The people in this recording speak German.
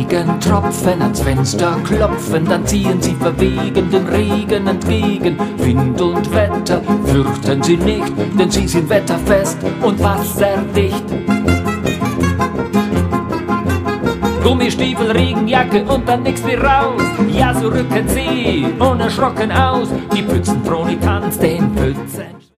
Regentropfen ans Fenster klopfen, dann ziehen sie verwegen den Regen entgegen. Wind und Wetter fürchten sie nicht, denn sie sind wetterfest und wasserdicht. Gummistiefel, Regenjacke und dann nix wie raus. Ja, so rücken sie unerschrocken aus. Die Pützenfroni tanzt den Pützen.